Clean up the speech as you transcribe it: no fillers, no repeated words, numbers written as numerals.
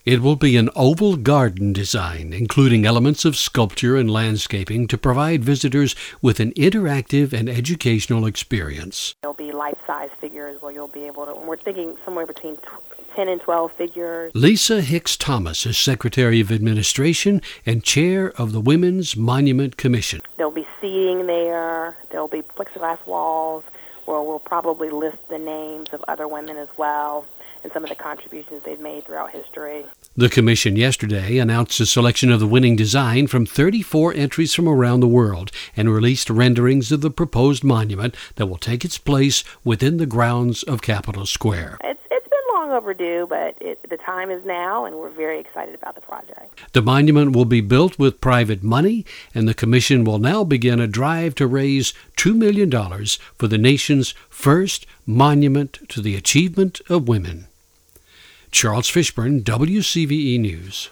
It will be an oval garden design, including elements of sculpture and landscaping to provide visitors with an interactive and educational experience. There'll be life-size figures where you'll be able to, we're thinking somewhere between 10 and 12 figures. Lisa Hicks Thomas is Secretary of Administration and Chair of the Women's Monument Commission. There'll be seating there. There'll be plexiglass walls where we'll probably list the names of other women as well and some of the contributions they've made throughout history. The commission yesterday announced a selection of the winning design from 34 entries from around the world and released renderings of the proposed monument that will take its place within the grounds of Capitol Square. It's been long overdue, but the time is now, and we're very excited about the project. The monument will be built with private money, and the commission will now begin a drive to raise $2 million for the nation's first monument to the achievement of women. Charles Fishburne, WCVE News.